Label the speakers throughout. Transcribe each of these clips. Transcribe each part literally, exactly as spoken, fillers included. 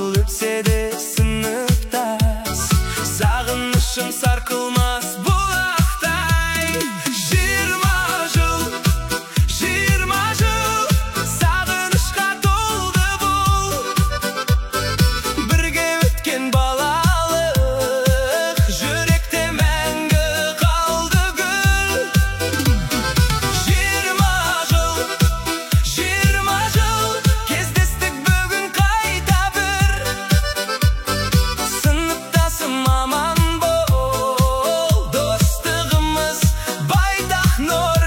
Speaker 1: жыл өтсе де сыныптас, сағынышым сарқылмас бұлақтай. Жиырма жыл, жиырма жыл сағынышқа толды бұл, бірге өткен балалық жүректе мәңгі қалды гүл. Жиырма жыл, жиырма жыл кездестік бүгін қайта бір, сыныптасым аман бол, достығымыз байтақ нұр.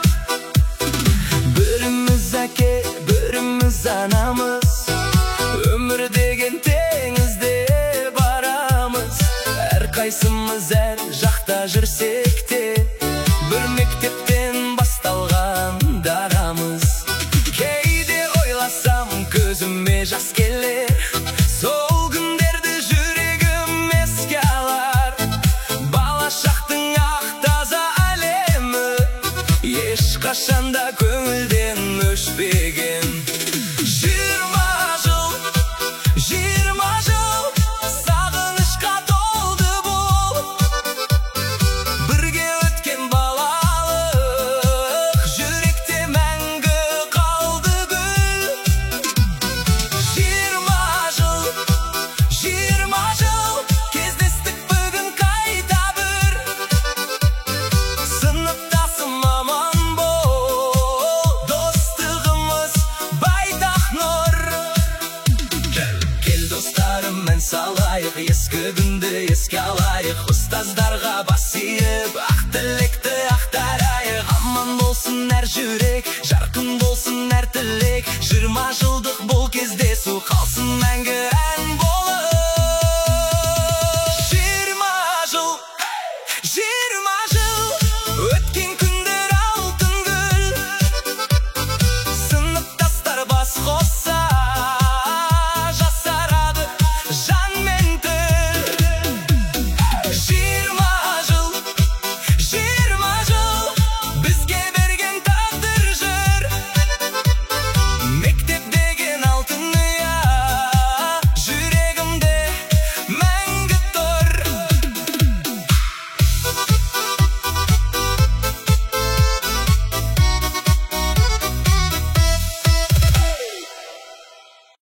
Speaker 1: Біріміз әке, біріміз анамыз, өмір деген теңізде барамыз. Әрқайсымыз әр жақта жүрсек те, бір мектептен басталған дарамыз. Кейде ойласам көзіме жас келер, сол күндерді жүрегім еске алар. Бала шақтың ақ таза әлемі ешқашанда көңілден өшпеген. Жиырма жыл, жиырма жыл сағынышқа толды бұл, бірге өткен балалық жүректе мәңгі қалды гүл. Жиырма жыл, жиырма жыл кездестік бүгін қайта бір, сыныптасым аман бол, достығымыз байтақ нұр. Кел достарым, ән салайық, ескі күнді еске алайық. Ұстаздарға бас иіп, ақ тілекті ақтарайық. Аман болсын әр жүрек, жарқын болсын әр тілек, жиырма жылдық